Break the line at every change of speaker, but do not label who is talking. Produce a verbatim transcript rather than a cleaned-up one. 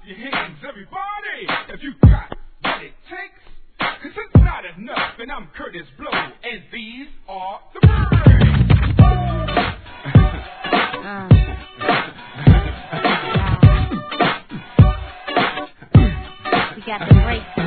your hands, everybody, if you got what it takes. Cause it's not enough, and I'm Curtis Blow, and these are the birds. uh. We got the break.